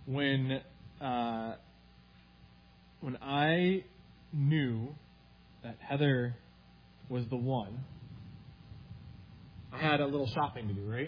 when I knew that Heather was the one, I had a little shopping to do, right?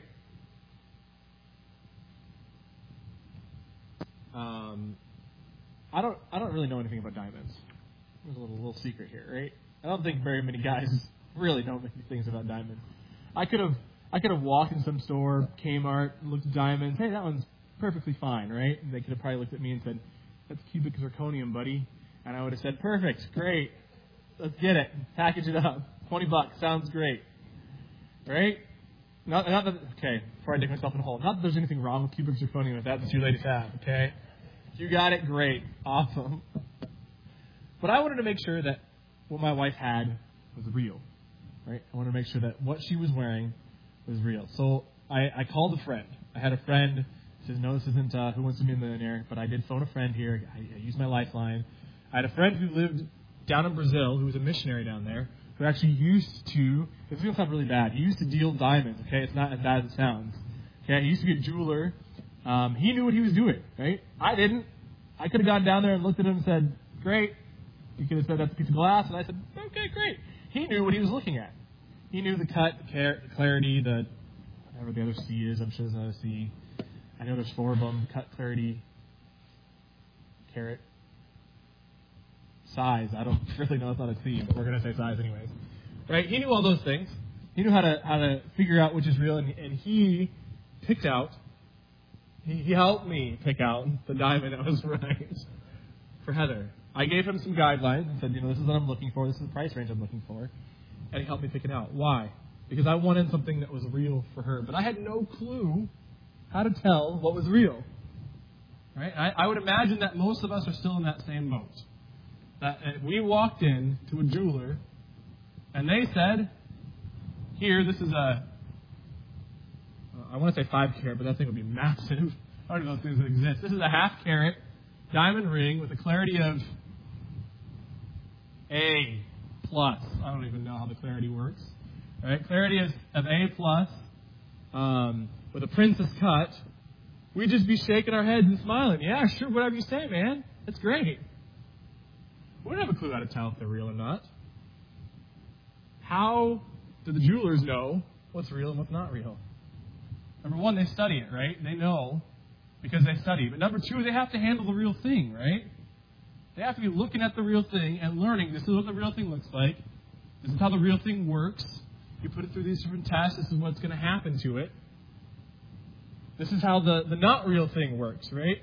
I don't really know anything about diamonds. There's a little secret here, right? I don't think very many guys really know many things about diamonds. I could have walked in some store, Kmart, looked at diamonds. Hey, that one's perfectly fine, right? And they could have probably looked at me and said, "That's cubic zirconium, buddy." And I would have said, "Perfect, great, let's get it, package it up, $20, sounds great, right?" Not that, okay, before I dig myself in a hole, not that there's anything wrong with cubic zirconium if that's what you ladies have, okay? If you got it, great, awesome. But I wanted to make sure that what my wife had was real, right? I wanted to make sure that what she was wearing was real. So I called a friend. I had a friend who says, "No, this isn't Who Wants to Be a Millionaire," but I did phone a friend here. I used my lifeline. I had a friend who lived down in Brazil, who was a missionary down there, who actually used to, this is going to sound really bad, he used to deal diamonds, okay? It's not as bad as it sounds. Okay, he used to be a jeweler. He knew what he was doing, right? I didn't. I could have gone down there and looked at him and said, "Great." He could have said, "That's a piece of glass," and I said, "Okay, great." He knew what he was looking at. He knew the cut, the clarity, the whatever the other C is. I'm sure there's another C. I know there's 4 of them. Cut, clarity, carat, size. I don't really know. It's not a C, but we're going to say size anyways. Right? He knew all those things. He knew how to figure out which is real, and he picked out, he helped me pick out the diamond that was right for Heather. I gave him some guidelines and said, "This is what I'm looking for. This is the price range I'm looking for." And he helped me pick it out. Why? Because I wanted something that was real for her. But I had no clue how to tell what was real. Right? I would imagine that most of us are still in that same boat. That if we walked in to a jeweler and they said, "Here, this is I want to say 5 carat, but that thing would be massive. I don't know if things exist. This is a 1/2 carat diamond ring with a clarity of A+. I don't even know how the clarity works. Right? Clarity is of A+, with a princess cut. We'd just be shaking our heads and smiling. "Yeah, sure, whatever you say, man. That's great." We don't have a clue how to tell if they're real or not. How do the jewelers know what's real and what's not real? Number 1, they study it, right? They know because they study. But number 2, they have to handle the real thing, right? They have to be looking at the real thing and learning, this is what the real thing looks like. This is how the real thing works. You put it through these different tests. This is what's going to happen to it. This is how the not real thing works, right?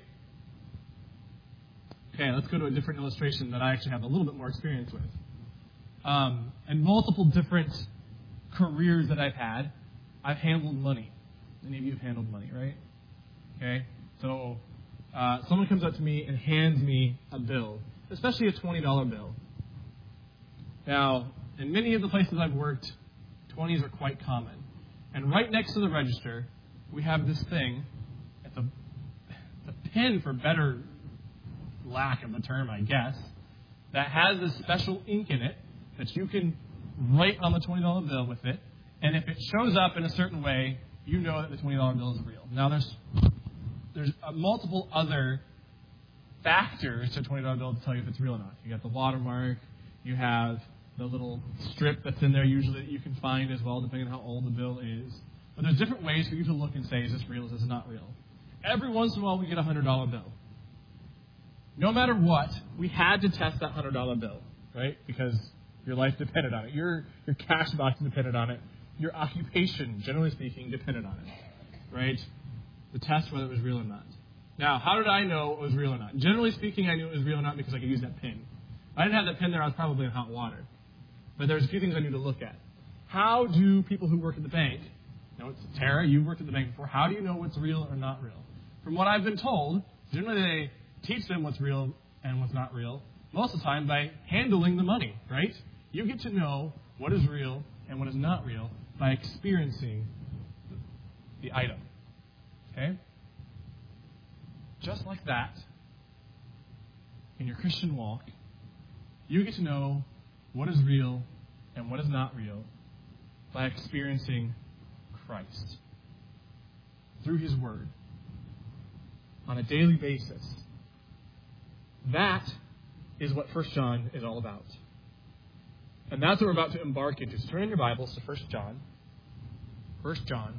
Okay, let's go to a different illustration that I actually have a little bit more experience with. And multiple different careers that I've had, I've handled money. Many of you have handled money, right? Okay, so someone comes up to me and hands me a bill, especially a $20 bill. Now, in many of the places I've worked, 20s are quite common. And right next to the register, we have this thing. It's a pen, for better lack of a term, I guess, that has this special ink in it that you can write on the $20 bill with it. And if it shows up in a certain way, you know that the $20 bill is real. Now, there's multiple other factors to a $20 bill to tell you if it's real or not. You got the watermark. You have the little strip that's in there usually that you can find as well, depending on how old the bill is. But there's different ways for you to look and say, is this real, is this not real? Every once in a while, we get a $100 bill. No matter what, we had to test that $100 bill, right? Because your life depended on it. Your cash box depended on it. Your occupation, generally speaking, depended on it, right? To test whether it was real or not. Now, how did I know it was real or not? Generally speaking, I knew it was real or not because I could use that pin. If I didn't have that pin there, I was probably in hot water. But there's a few things I knew to look at. How do people who work at the bank, it's Tara, you've worked at the bank before, how do you know what's real or not real? From what I've been told, generally they teach them what's real and what's not real, most of the time by handling the money, right? You get to know what is real and what is not real by experiencing the item. Okay? Just like that, in your Christian walk, you get to know what is real and what is not real by experiencing Christ through His Word. on a daily basis. That is what 1 John is all about. And that's what we're about to embark into. So turn in your Bibles to 1 John. 1 John.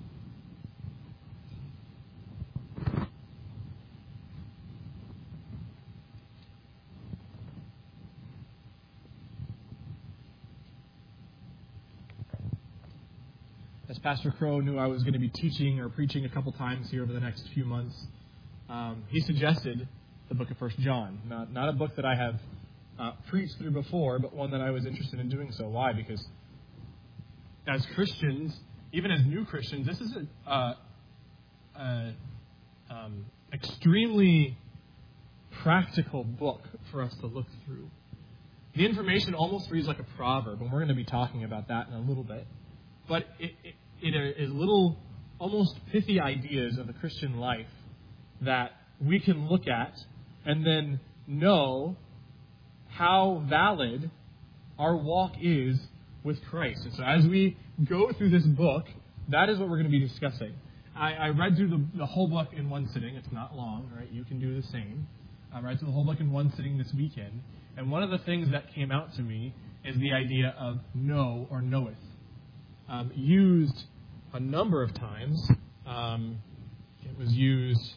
As Pastor Crow knew I was going to be teaching or preaching a couple times here over the next few months, he suggested the book of 1 John. Not a book that I have preached through before, but one that I was interested in doing so. Why? Because as Christians, even as new Christians, this is an extremely practical book for us to look through. The information almost reads like a proverb, and we're going to be talking about that in a little bit. But it is little, almost pithy ideas of the Christian life that we can look at and then know how valid our walk is with Christ. And so as we go through this book, that is what we're going to be discussing. I read through the whole book in one sitting. It's not long, right? You can do the same. I read through the whole book in one sitting this weekend. And one of the things that came out to me is the idea of know or knoweth. Used a number of times. It was used,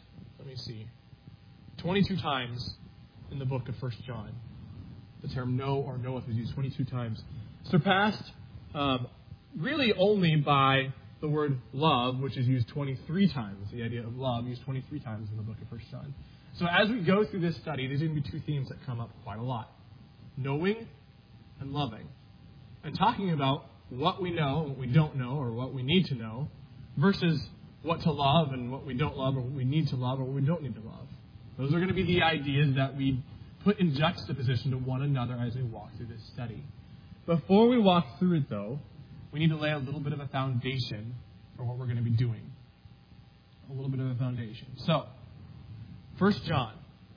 22 times in the book of 1 John. The term know or knoweth was used 22 times. Surpassed really only by the word love, which is used 23 times. The idea of love used 23 times in the book of 1 John. So as we go through this study, there's going to be two themes that come up quite a lot. Knowing and loving. And talking about what we know, what we don't know, or what we need to know, versus what to love and what we don't love, or what we need to love, or what we don't need to love. Those are going to be the ideas that we put in juxtaposition to one another as we walk through this study. Before we walk through it, though, we need to lay a little bit of a foundation for what we're going to be doing. A little bit of a foundation. So, 1 John.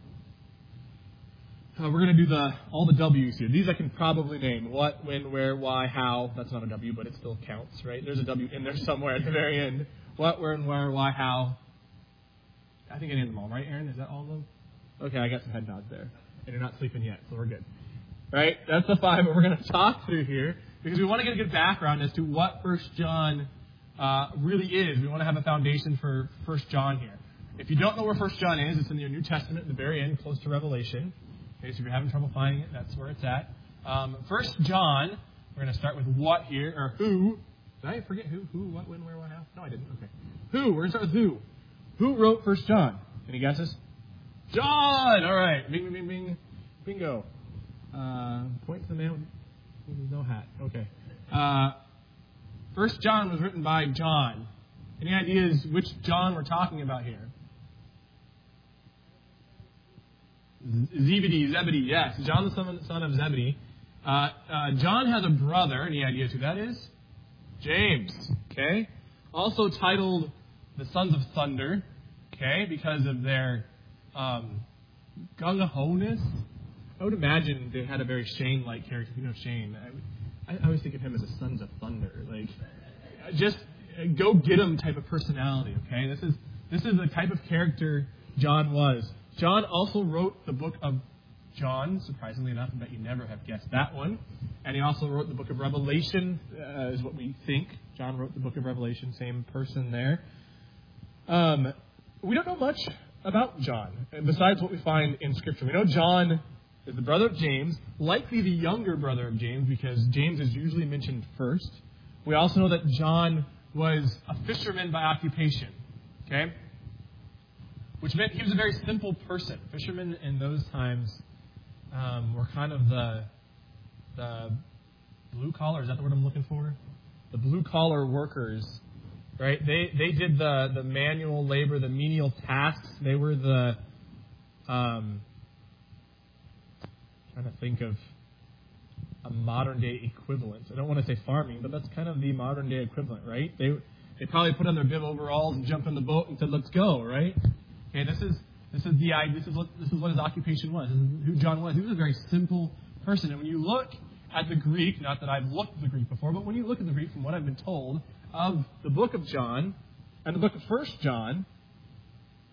We're going to do all the W's here. These I can probably name. What, when, where, why, how. That's not a W, but it still counts, right? There's a W in there somewhere at the very end. What, when, where, why, how. I think I named them all, right, Aaron? Is that all of them? Okay, I got some head nods there. And you're not sleeping yet, so we're good. Right? That's the 5 that we're going to talk through here, because we want to get a good background as to what 1 John really is. We want to have a foundation for 1 John here. If you don't know where 1 John is, it's in your New Testament at the very end, close to Revelation. Okay, so if you're having trouble finding it, that's where it's at. 1 John, we're going to start with what here, or who. Did I forget who? Who, what, when, where, what, how? No, I didn't. Okay. Who? We're going to start with who. Who wrote 1 John? Any guesses? John! All right. Bing, bing, bing, bing. Bingo. Point to the man with no hat. Okay. 1 John was written by John. Any ideas which John we're talking about here? Zebedee, yes. John the son of Zebedee. John has a brother. Any ideas who that is? James. Okay. Also titled the Sons of Thunder. Okay, because of their gung-ho-ness. I would imagine they had a very Shane-like character. You know Shane. I always think of him as a Sons of Thunder. Like, just go get him type of personality. Okay, this is the type of character John was. John also wrote the book of John, surprisingly enough. I bet you never have guessed that one. And he also wrote the book of Revelation, is what we think. John wrote the book of Revelation, same person there. We don't know much about John, besides what we find in Scripture. We know John is the brother of James, likely the younger brother of James, because James is usually mentioned first. We also know that John was a fisherman by occupation. Okay? Which meant he was a very simple person. Fishermen in those times were kind of the blue collar. Is that the word I'm looking for? The blue collar workers, right? They did the manual labor, the menial tasks. They were the trying to think of a modern day equivalent. I don't want to say farming, but that's kind of the modern day equivalent, right? They probably put on their bib overalls and jumped in the boat and said, "Let's go," right? Okay, this is what his occupation was. This is who John was. He was a very simple person. And when you look at the Greek, not that I've looked at the Greek before, but when you look at the Greek, from what I've been told, of the book of John and the book of 1 John,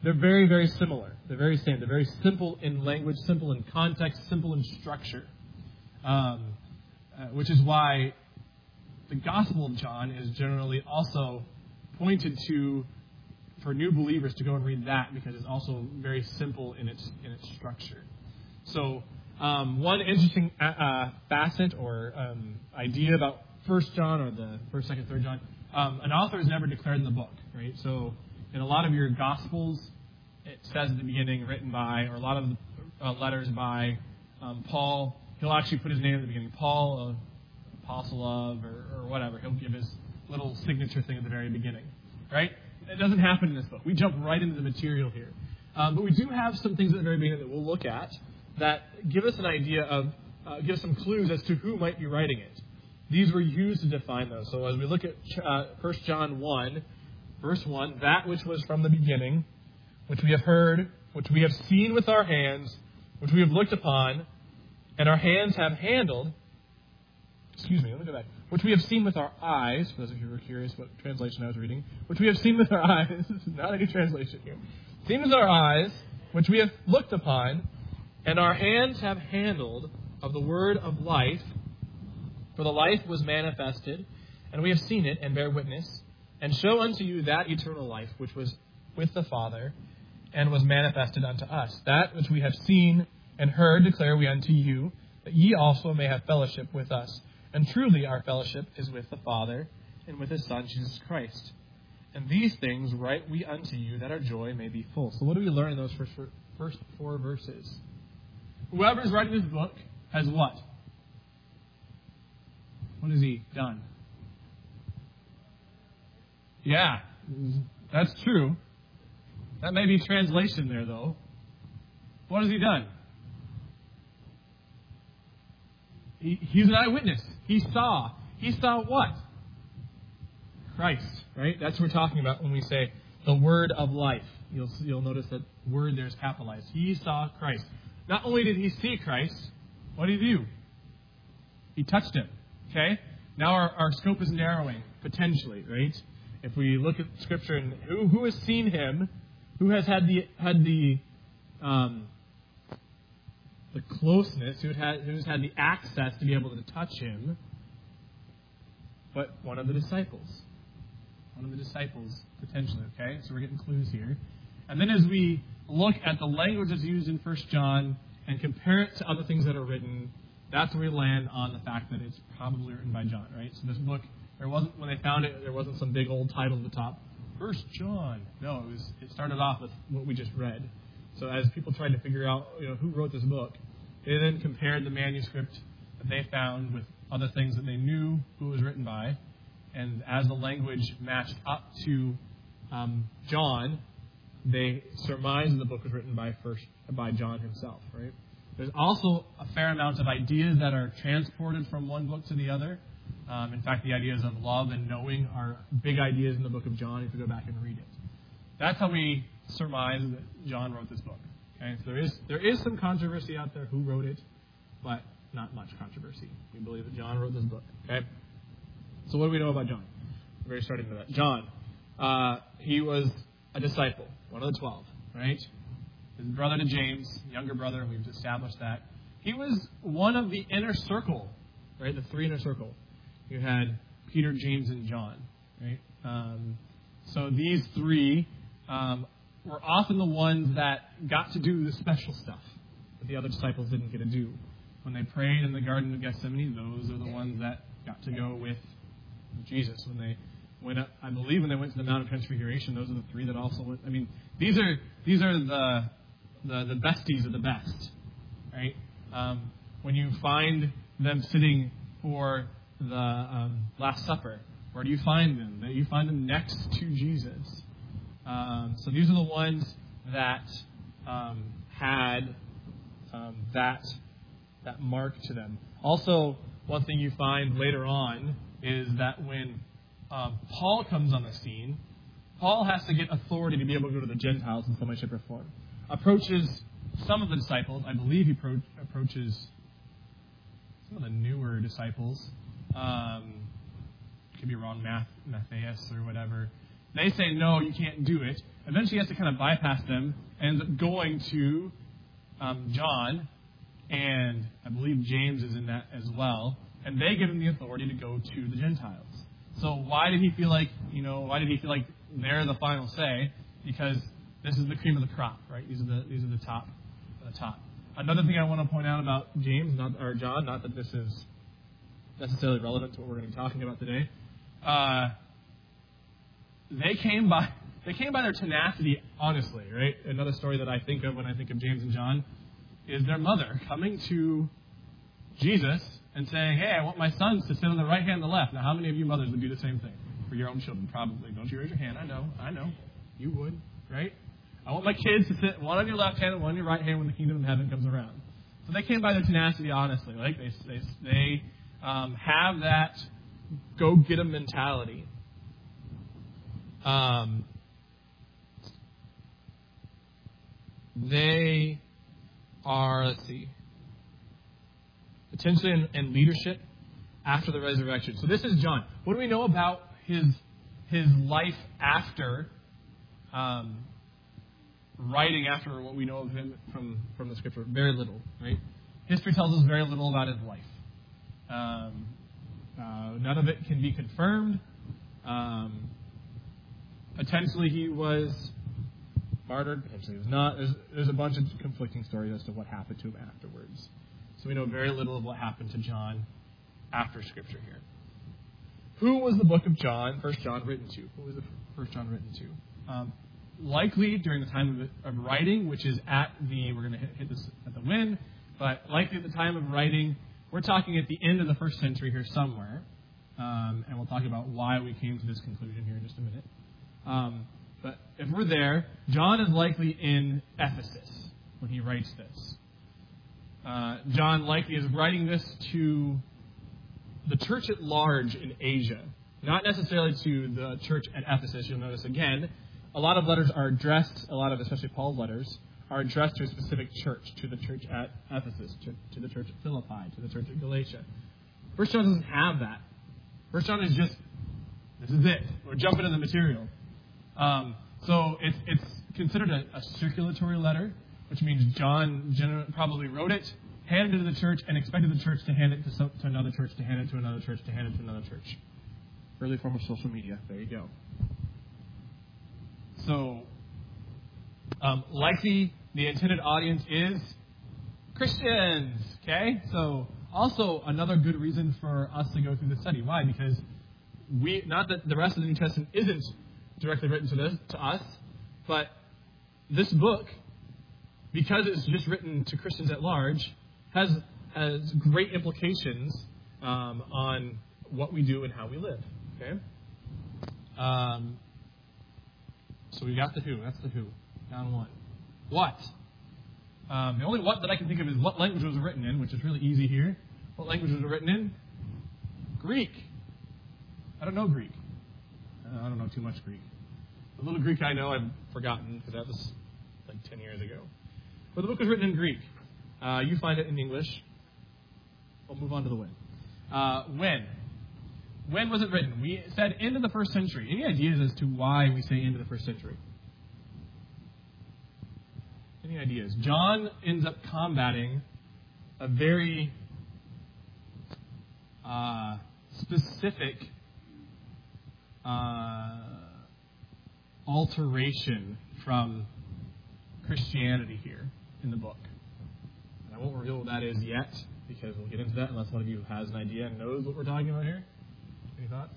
they're very, very similar. They're very same. They're very simple in language, simple in context, simple in structure. Which is why the Gospel of John is generally also pointed to for new believers to go and read that, because it's also very simple in its structure. So one interesting facet or idea about 1 John or the 1st, 2nd, 3rd John, an author is never declared in the book, right? So in a lot of your Gospels, it says at the beginning, written by, or a lot of the letters by Paul. He'll actually put his name at the beginning, Paul, apostle of, or whatever. He'll give his little signature thing at the very beginning, right? It doesn't happen in this book. We jump right into the material here. But we do have some things at the very beginning that we'll look at that give us an idea of, give us some clues as to who might be writing it. These were used to define those. So as we look at 1 John 1, verse 1, that which was from the beginning, which we have heard, which we have seen with our hands, which we have looked upon, and our hands have handled, let me go back, which we have seen with our eyes, for those of you who were curious what translation I was reading, which we have seen with our eyes, not any translation here, seen with our eyes, which we have looked upon, and our hands have handled of the word of life, for the life was manifested, and we have seen it and bear witness, and show unto you that eternal life which was with the Father, and was manifested unto us. That which we have seen and heard declare we unto you, that ye also may have fellowship with us. And truly our fellowship is with the Father, and with His Son, Jesus Christ. And these things write we unto you, that our joy may be full. So what do we learn in those first 4 verses? Whoever is writing this book has what? What has he done? Yeah, that's true. That may be translation there, though. What has he done? He's an eyewitness. He saw. He saw what? Christ, right? That's what we're talking about when we say the word of life. You'll notice that word there is capitalized. He saw Christ. Not only did he see Christ, what did he do? He touched him. Okay? Now our scope is narrowing, potentially, right? If we look at Scripture and who has seen him, who has had the closeness, who's had the access to be able to touch him, but one of the disciples. One of the disciples, potentially, okay? So we're getting clues here. And then as we look at the language that's used in 1 John and compare it to other things that are written, that's where we land on the fact that it's probably written by John, right? So this book, when they found it, there wasn't some big old title at the top, 1 John. No, it started off with what we just read. So as people tried to figure out, who wrote this book, they then compared the manuscript that they found with other things that they knew who it was written by. And as the language matched up to John, they surmised that the book was written by John himself, right? There's also a fair amount of ideas that are transported from one book to the other. In fact, the ideas of love and knowing are big ideas in the book of John if you go back and read it. That's how we surmise that John wrote this book. Okay? So there is some controversy out there who wrote it, but not much controversy. We believe that John wrote this book. Okay? So what do we know about John? We're very starting with that. John, he was a disciple, one of the 12, right? His brother to James, younger brother, we've established that. He was one of the inner circle, right? The 3 inner circle. You had Peter, James, and John, right? So these 3 were often the ones that got to do the special stuff that the other disciples didn't get to do. When they prayed in the Garden of Gethsemane, those are the ones that got to go with Jesus. When they went up, I believe when they went to the Mount of Transfiguration, those are the 3 that also went. I mean, these are the besties of the best, right? When you find them sitting for the Last Supper, where do you find them? You find them next to Jesus. So these are the ones that had that mark to them. Also, one thing you find later on is that when Paul comes on the scene, Paul has to get authority to be able to go to the Gentiles in some way, shape, or form. Approaches some of the disciples. I believe he approaches some of the newer disciples. Could be wrong, Matthias or whatever. They say, no, you can't do it. Eventually he has to kind of bypass them and ends up going to John, and I believe James is in that as well, and they give him the authority to go to the Gentiles. So why did he feel like they're the final say? Because this is the cream of the crop, right? These are the top of the top. Another thing I want to point out about James, or John, not that this is necessarily relevant to what we're going to be talking about today. They came by their tenacity, honestly, right? Another story that I think of when I think of James and John is their mother coming to Jesus and saying, hey, I want my sons to sit on the right hand and the left. Now, how many of you mothers would do the same thing for your own children? Probably. Don't you raise your hand. I know. You would, right? I want my kids to sit one on your left hand and one on your right hand when the kingdom of heaven comes around. So they came by their tenacity, honestly. Like they have that go-get-em mentality. They are, potentially in leadership after the resurrection. So this is John. What do we know about his life after writing after what we know of him from the scripture? Very little, right? History tells us very little about his life. None of it can be confirmed. Potentially he was martyred. Potentially he was not. There's a bunch of conflicting stories as to what happened to him afterwards. So we know very little of what happened to John after Scripture here. Who was the book of John, 1 John, written to? Who was the 1 John written to? Likely during the time of writing, which is we're going to hit this at the win, but likely at the time of writing, we're talking at the end of the first century here somewhere. And we'll talk about why we came to this conclusion here in just a minute. But if we're there, John is likely in Ephesus when he writes this. John likely is writing this to the church at large in Asia, not necessarily to the church at Ephesus. You'll notice again, a lot of letters are addressed, especially Paul's letters, are addressed to a specific church, to the church at Ephesus, to the church at Philippi, to the church at Galatia. 1 John doesn't have that. 1 John is just, this is it. We're jumping into the material. So it's considered a circulatory letter, which means John probably wrote it, handed it to the church, and expected the church to hand it to another church, to hand it to another church, to hand it to another church. Early form of social media. There you go. So, likely the intended audience is Christians. Okay? So, also another good reason for us to go through this study. Why? Because not that the rest of the New Testament isn't directly written to us, but this book, because it's just written to Christians at large, has great implications on what we do and how we live. Okay? So we got the who. That's the who. Down one. What? The only what that I can think of is what language was it written in, which is really easy here. What language was it written in? Greek. I don't know Greek. I don't know too much Greek. The little Greek I know, I've forgotten, because that was like 10 years ago. But the book was written in Greek. You find it in English. We'll move on to the when. When? When was it written? We said end of the first century. Any ideas as to why we say end of the first century? Any ideas? John ends up combating a very specific alteration from Christianity here in the book. And I won't reveal what that is yet, because we'll get into that unless one of you has an idea and knows what we're talking about here. Any thoughts?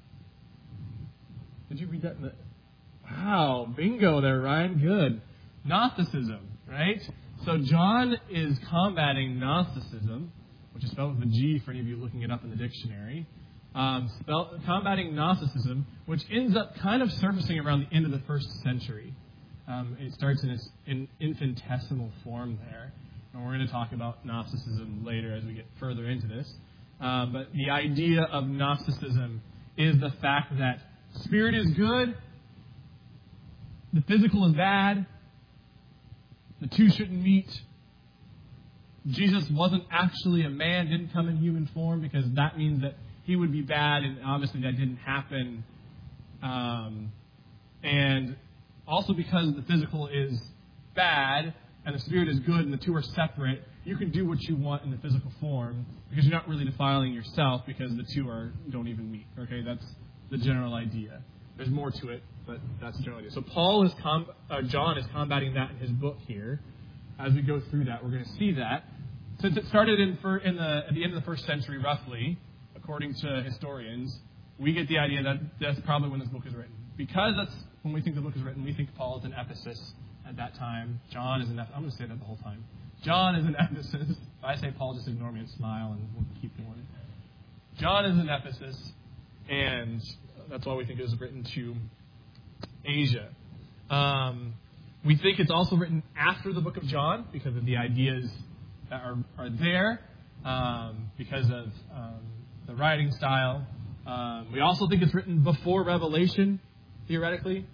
Did you read that in the... Wow, bingo there, Ryan. Good. Gnosticism, right? So John is combating Gnosticism, which is spelled with a G for any of you looking it up in the dictionary. Combating Gnosticism, which ends up kind of surfacing around the end of the first century. It starts in its infinitesimal form there. And we're going to talk about Gnosticism later as we get further into this. But the idea of Gnosticism is the fact that spirit is good, the physical is bad, the two shouldn't meet. Jesus wasn't actually a man, didn't come in human form, because that means that he would be bad, and obviously that didn't happen And also because the physical is bad and the spirit is good and the two are separate, you can do what you want in the physical form because you're not really defiling yourself because the two don't even meet. Okay, that's the general idea. There's more to it, but that's the general idea. So John is combating that in his book here. As we go through that, we're going to see that. Since it started at the end of the 1st century, roughly, according to historians, we get the idea that that's probably when this book is written. Because that's when we think the book is written, we think Paul is in Ephesus at that time. John is in Ephesus. I'm going to say that the whole time. John is in Ephesus. If I say Paul, just ignore me and smile, and we'll keep going. John is in Ephesus, and that's why we think it was written to Asia. We think it's also written after the book of John because of the ideas that are there, because of the writing style. We also think it's written before Revelation, theoretically.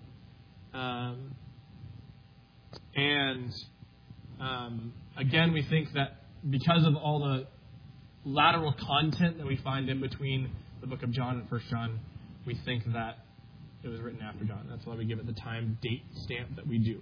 Again, we think that because of all the lateral content that we find in between the book of John and 1 John, we think that it was written after John. That's why we give it the time date stamp that we do.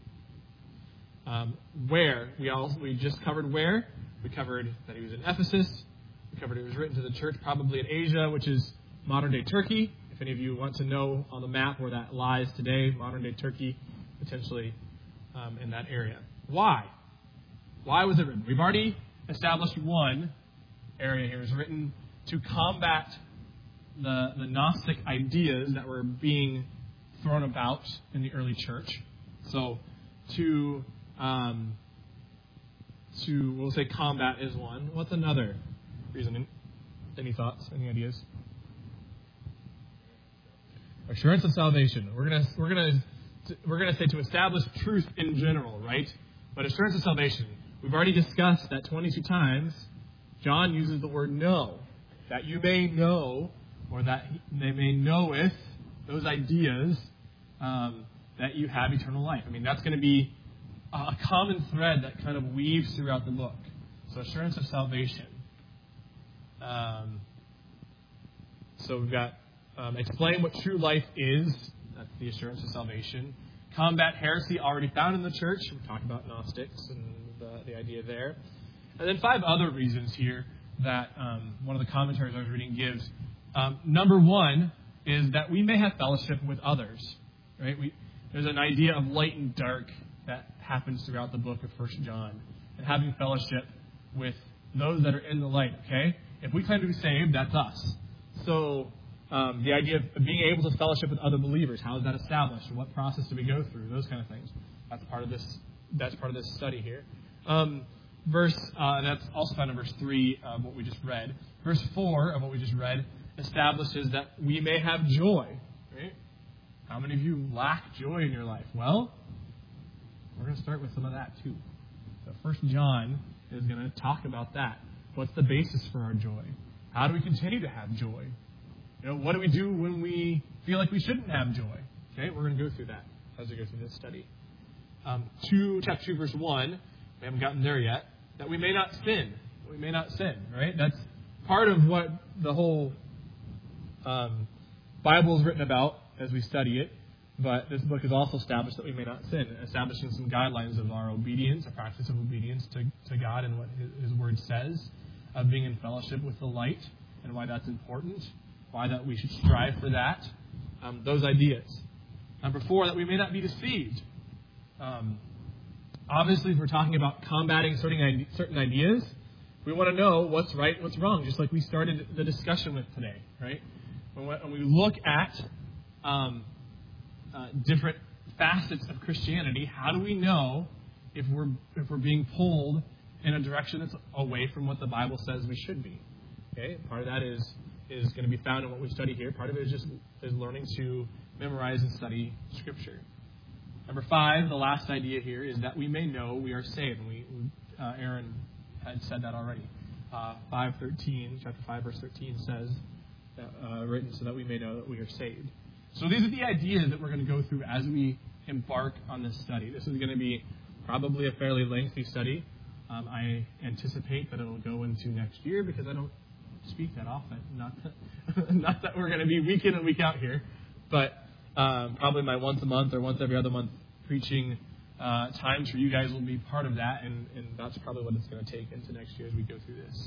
We just covered where. We covered that he was in Ephesus. We covered it was written to the church probably in Asia, which is modern-day Turkey. If any of you want to know on the map where that lies today, modern-day Turkey, potentially in that area. Why? Why was it written? We've already established one area here. It was written to combat the Gnostic ideas that were being thrown about in the early church. So we'll say combat is one. What's another reason? Any thoughts? Any ideas? Assurance of salvation. We're gonna say to establish truth in general, right? But assurance of salvation. We've already discussed that 22 times. John uses the word know, that you may know, or that they may knoweth those ideas that you have eternal life. I mean, that's going to be a common thread that kind of weaves throughout the book. So assurance of salvation. So we've got explain what true life is. That's the assurance of salvation. Combat heresy already found in the church. We talked about Gnostics and the idea there. And then 5 other reasons here that one of the commentaries I was reading gives. Number 1 is that we may have fellowship with others. Right? There's an idea of light and dark that happens throughout the book of 1 John. And having fellowship with those that are in the light. Okay? If we claim to be saved, that's us. So the idea of being able to fellowship with other believers, how is that established? What process do we go through? Those kind of things. That's part of this study here. That's also found in verse 3 of what we just read. Verse 4 of what we just read establishes that we may have joy. Right? How many of you lack joy in your life? Well, we're going to start with some of that too. So 1 John is going to talk about that. What's the basis for our joy? How do we continue to have joy? What do we do when we feel like we shouldn't have joy? Okay, we're going to go through that as we go through this study. Chapter 2, verse 1, we haven't gotten there yet, that we may not sin. We may not sin, right? That's part of what the whole Bible is written about as we study it. But this book is also established that we may not sin, establishing some guidelines of our obedience, a practice of obedience to God and what His Word says, of being in fellowship with the light and why that's important, why that we should strive for that, those ideas. Number 4, that we may not be deceived. Obviously, if we're talking about combating certain ideas, we want to know what's right, what's wrong, just like we started the discussion with today, right? When we look at different facets of Christianity, how do we know if we're being pulled in a direction that's away from what the Bible says we should be? Okay, part of that is going to be found in what we study here. Part of it is learning to memorize and study Scripture. Number 5, the last idea here is that we may know we are saved. And Aaron had said that already. Chapter 5, verse 13 says, written so that we may know that we are saved. So these are the ideas that we're going to go through as we embark on this study. This is going to be probably a fairly lengthy study. I anticipate that it'll go into next year because I don't speak that often. Not that we're going to be week in and week out here, but probably my once a month or once every other month preaching times for you guys will be part of that, and that's probably what it's going to take into next year as we go through this.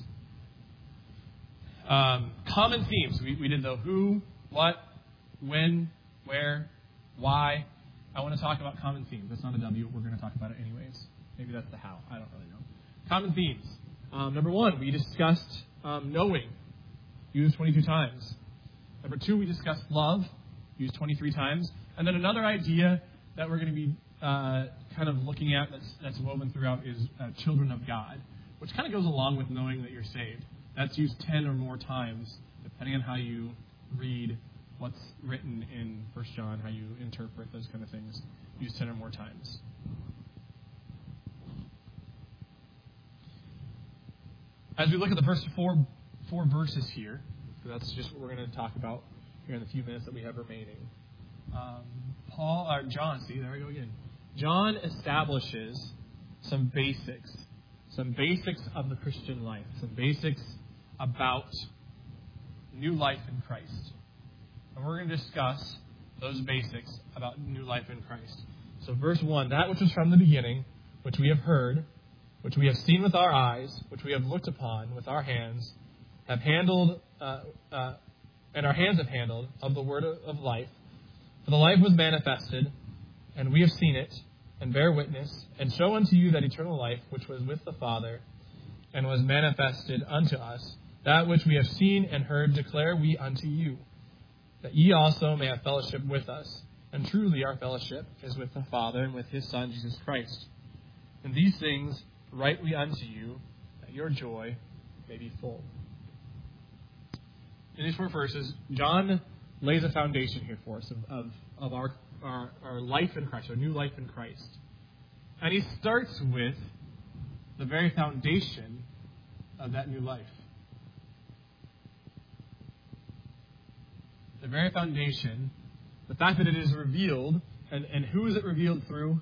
Common themes. We did the who, what, when, where, why. I want to talk about common themes. That's not a W. We're going to talk about it anyways. Maybe that's the how. I don't really know. Common themes. Number 1, we discussed knowing, used 22 times. Number 2, we discussed love, used 23 times. And then another idea that we're going to be kind of looking at that's woven throughout is children of God, which kind of goes along with knowing that you're saved. That's used 10 or more times, depending on how you read what's written in 1 John, how you interpret those kind of things. Used 10 or more times. As we look at the first four verses here, that's just what we're going to talk about here in the few minutes that we have remaining. John establishes some basics of the Christian life, some basics about new life in Christ. And we're going to discuss those basics about new life in Christ. So verse 1, that which was from the beginning, which we have heard, which we have seen with our eyes, which we have looked upon with our hands, have handled, and our hands have handled, of the word of life. For the life was manifested, and we have seen it, and bear witness, and show unto you that eternal life which was with the Father, and was manifested unto us. That which we have seen and heard declare we unto you, that ye also may have fellowship with us. And truly our fellowship is with the Father and with his Son, Jesus Christ. And these things write we unto you, that your joy may be full. In these 4 verses, John lays a foundation here for us of our life in Christ, our new life in Christ. And he starts with the very foundation of that new life. The very foundation, the fact that it is revealed, and who is it revealed through?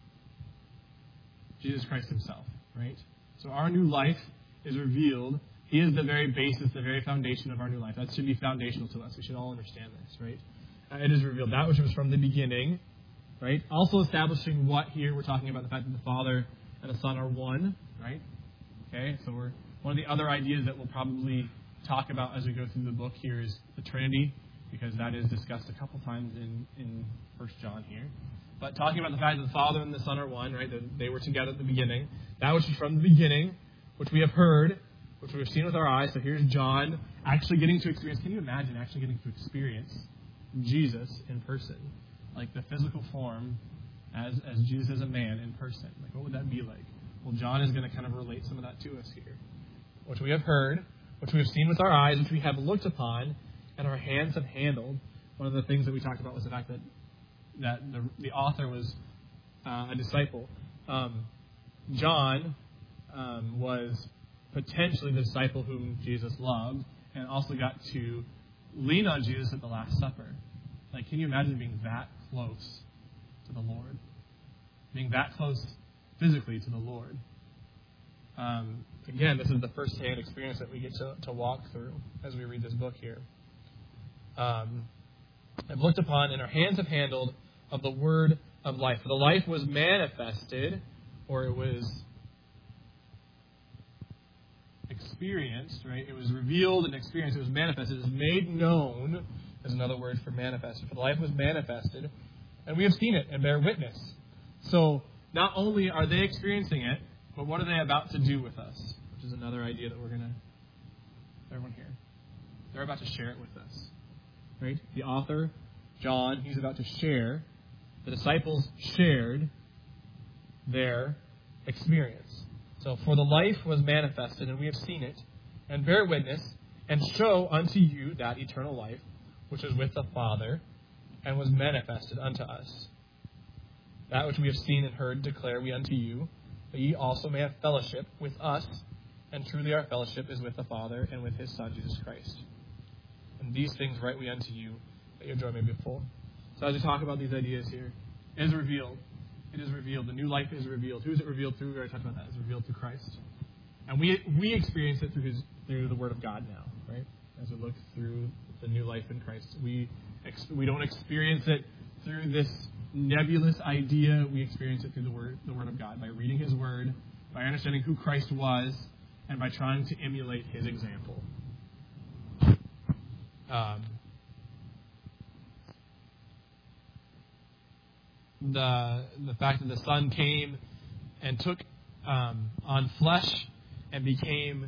Jesus Christ himself, right? So our new life is revealed. He is the very basis, the very foundation of our new life. That should be foundational to us. We should all understand this, right? It is revealed. That which was from the beginning, right? Also establishing what here we're talking about, the fact that the Father and the Son are one, right? Okay, so one of the other ideas that we'll probably talk about as we go through the book here is the Trinity, because that is discussed a couple times in 1 John here. But talking about the fact that the Father and the Son are one, right? That they were together at the beginning. That which is from the beginning, which we have heard, which we have seen with our eyes. So here's John actually getting to experience. Can you imagine actually getting to experience Jesus in person? Like the physical form as Jesus as a man in person. Like what would that be like? Well, John is going to kind of relate some of that to us here. Which we have heard, which we have seen with our eyes, which we have looked upon, and our hands have handled. One of the things that we talked about was the fact that the author was a disciple. John was potentially the disciple whom Jesus loved, and also got to lean on Jesus at the Last Supper. Like, can you imagine being that close to the Lord? Being that close physically to the Lord. Again, this is the first-hand experience that we get to walk through as we read this book here. I've looked upon, and our hands have handled of the word of life. For the life was manifested, or it was experienced, right? It was revealed and experienced. It was manifested. It was made known, is another word for manifested. For the life was manifested, and we have seen it and bear witness. So not only are they experiencing it, but what are they about to do with us? Which is another idea that we're going to... Everyone here? They're about to share it with us. Right? The author, John, he's about to share. The disciples shared their experience. So, for the life was manifested, and we have seen it, and bear witness, and show unto you that eternal life, which is with the Father, and was manifested unto us. That which we have seen and heard declare we unto you, that ye also may have fellowship with us, and truly our fellowship is with the Father and with his Son, Jesus Christ. And these things write we unto you, that your joy may be full. So as we talk about these ideas here, it is revealed. It is revealed. The new life is revealed. Who is it revealed through? We already talked about that. It's revealed through Christ. And we experience it through the Word of God now, right? As we look through the new life in Christ, we We don't experience it through this nebulous idea. We experience it through the Word of God, by reading His Word, by understanding who Christ was, and by trying to emulate His example. The fact that the Son came and took on flesh and became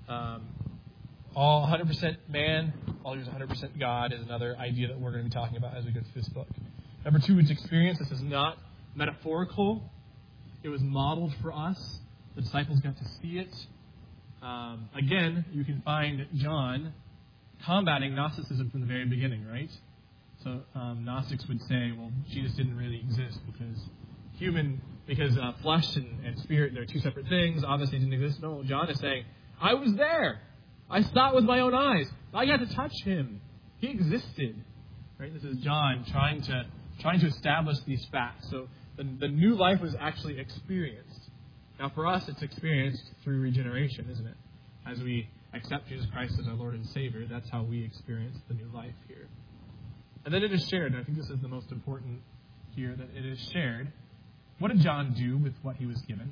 all 100% man, while He was 100% God, is another idea that we're going to be talking about as we go through this book. Number 2 is experience. This is not metaphorical. It was modeled for us. The disciples got to see it. Again, you can find John combating Gnosticism from the very beginning, right? So Gnostics would say, well, Jesus didn't really exist because flesh and spirit, they're two separate things. Obviously, didn't exist. No, John is saying, I was there. I saw it with my own eyes. I got to touch Him. He existed. Right? This is John trying to establish these facts. So the new life was actually experienced. Now, for us, it's experienced through regeneration, isn't it? As we accept Jesus Christ as our Lord and Savior, that's how we experience the new life here. And then it is shared, and I think this is the most important here, that it is shared. What did John do with what he was given?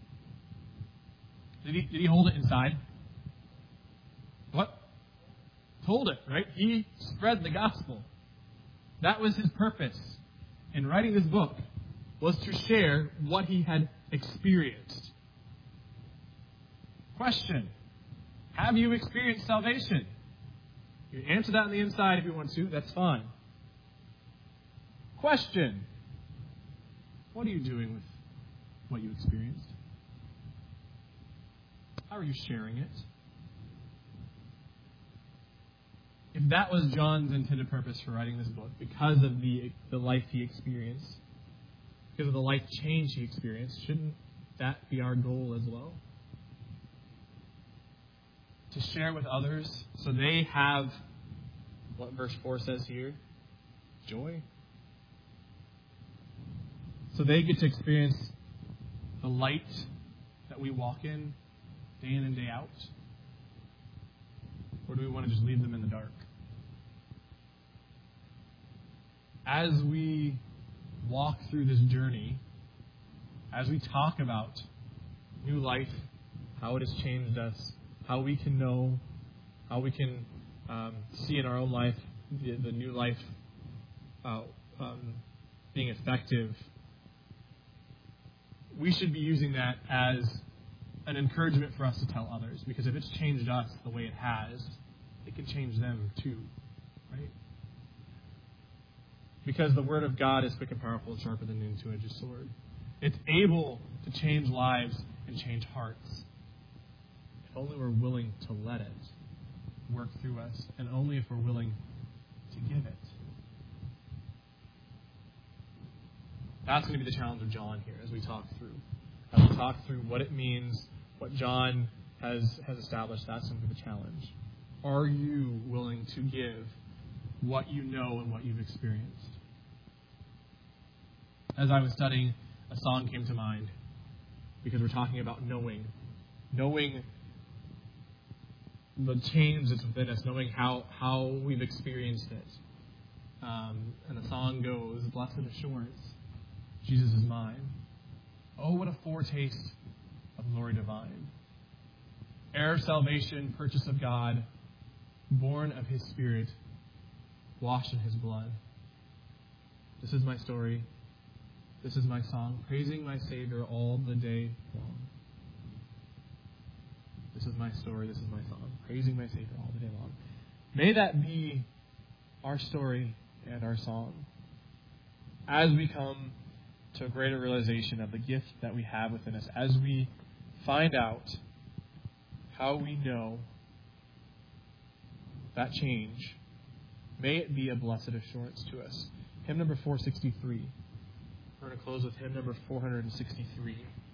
Did he hold it inside? What? Told it, right? He spread the gospel. That was his purpose in writing this book, was to share what he had experienced. Question: have you experienced salvation? You can answer that on the inside if you want to. That's fine. Question: what are you doing with what you experienced? How are you sharing it? If that was John's intended purpose for writing this book, because of the life he experienced, because of the life change he experienced, shouldn't that be our goal as well? To share with others so they have what verse 4 says here, joy. So they get to experience the light that we walk in day in and day out. Or do we want to just leave them in the dark? As we walk through this journey, as we talk about new life, how it has changed us, how we can know, how we can see in our own life the new life being effective, we should be using that as an encouragement for us to tell others. Because if it's changed us the way it has, it can change them too, right? Because the Word of God is quick and powerful and sharper than an two-edged sword. It's able to change lives and change hearts. If only we're willing to let it work through us, and only if we're willing to give it. That's going to be the challenge of John here as we talk through. As we talk through what it means, what John has established, that's going to be the challenge. Are you willing to give what you know and what you've experienced? As I was studying, a song came to mind, because we're talking about knowing the change that's within us, knowing how we've experienced it. And the song goes, blessed assurance, Jesus is mine. Oh, what a foretaste of glory divine. Heir of salvation, purchase of God, born of His Spirit, washed in His blood. This is my story. This is my song, praising my Savior all the day long. This is my story. This is my song, praising my Savior all the day long. May that be our story and our song as we come to a greater realization of the gift that we have within us, as we find out how we know that change. May it be a blessed assurance to us. Hymn number 463. We're going to close with hymn number 463.